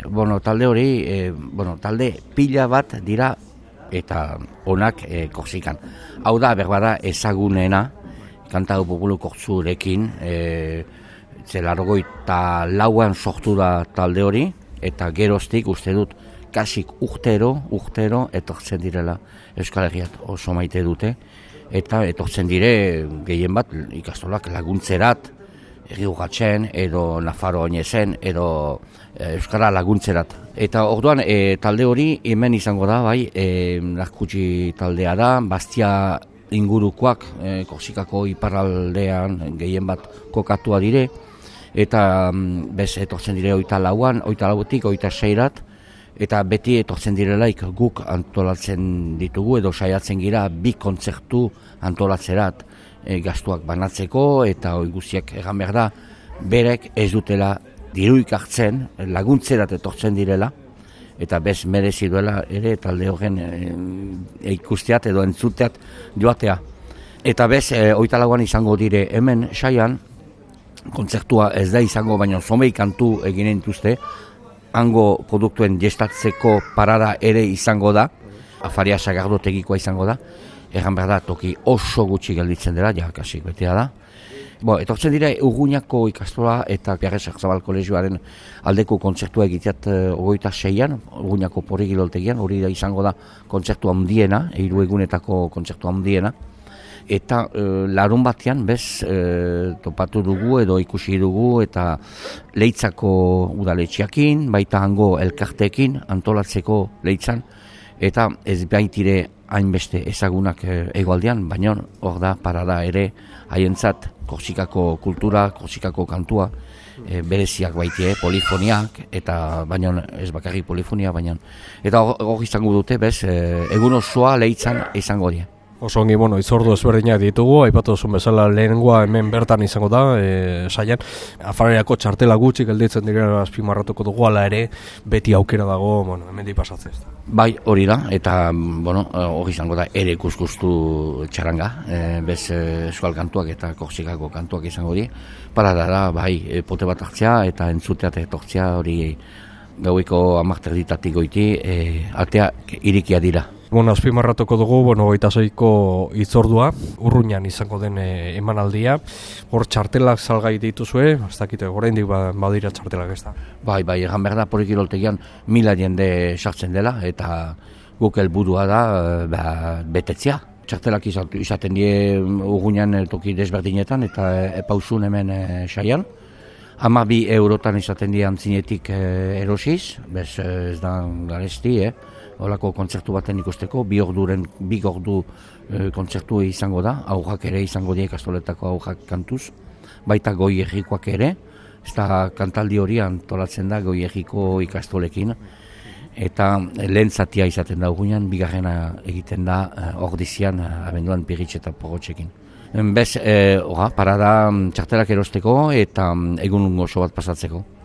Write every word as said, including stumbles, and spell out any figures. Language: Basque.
bueno, talde hori, e, bueno, talde pila bat dira eta onak e, Korsikan. Hau da, berbada ezagunena, kantau populu kortzurekin, e, zelargoita lauan sortu da talde hori, eta geroztik uste dut, kasik urtero, urtero, etortzen direla Euskal Herriat oso maite dute, eta etortzen dire gehien bat ikastolak laguntzerat, Erriugatzen, edo Nafaro oinezen, edo e, Euskara laguntzerat. Eta orduan e, talde hori hemen izango da, bai, e, Narkutxi taldea da, Bastia ingurukoak, e, Korsikako iparraldean gehien bat kokatua dire, eta bez etortzen dire oita lauan, oita lauetik, oita seirat, eta beti etortzen direlaik guk antolatzen ditugu, edo saiatzen gira bi kontzertu antolatzerat, e, gastuak banatzeko, eta hori guztiak egan behar da, berek ez dutela diruik hartzen, laguntzerat etortzen direla, eta bez merezi duela ere talde horren e, ikusteat edo entzuteat joatea. Eta bez, e, oita lauan izango dire hemen saian, kontzertua ez da izango, baina zomei kantu eginen dituzte, hango produktuen gestatzeko parada ere izango da, Afaria Sagardotegikoa izango da, egan behar da, toki oso gutxi gelditzen dela, ja, kasik betea da. Bo, etortzen dira Urruñako ikastola eta Pierre Sarzabal Kolegioaren aldeko kontzertua egiteat hogeita seian, Urruñako porrigiloltegian, hori da izango da kontzertu handiena, hiru egunetako kontzertu handiena, eta e, larun batean bez e, topatu dugu edo ikusi dugu eta Leitzako udaletxiakin, baita hango elkartekin antolatzeko Leitzan, eta ez baitire hainbeste ezagunak hegoaldean, baina hor da parada ere haientzat Korsikako kultura, Korsikako kantua, e, bereziak baitie, polifoniak, eta baina ez bakarrik polifonia, baina eta hor izango dute, bez, e, egun osoa Leitzan izango die. Oso ongi, bueno, itzordu ezberdinak ditugu, aipatu duzun bezala lehenengoa hemen bertan izango da, e, saian, Afariako txartela gutxi gelditzen direla azpimarratuko dugu, ala ere, beti aukera dago, bueno, hemen di pasatzen. Bai, hori da, eta, bueno, hori izango da, ere kuskustu txaranga, e, bez euskal kantuak eta Korsikako kantuak izango di, para da, bai, pote bat hartzea eta entzuteat etortzea hori gaueko amarter ditatik goiti, e, atea irikia dira. Bueno, azpimarratuko dugu, bueno, hogeita seiko itzordua, Urruñan izango den e, emanaldia. Hor txartelak salgai dituzue, ez dakite, oraindik ba, badira txartelak ez da. Bai, bai, egan behar da, porikiroltegian mila jende sartzen dela, eta guk helburua da ba, betetzea. Txartelak izaten die Urruñan toki desberdinetan, eta e, pausun hemen e, saian. Hama bi eurotan izaten die antzinetik e, erosiz, bez ez da garesti, eh? Olako kontzertu baten ikusteko, bi orduren, bi ordu e, kontzertu izango da, aurrak ere izango die ikastoletako aurrak kantuz, baita goi errikoak ere, ez da kantaldi hori antolatzen da goi erriko ikastolekin, eta lehen zatia izaten da Urruñan, bigarrena egiten da ordizian, abenduan Piritx eta Porrotxekin. Bez, e, ora, parada txartelak erosteko eta egun oso bat pasatzeko.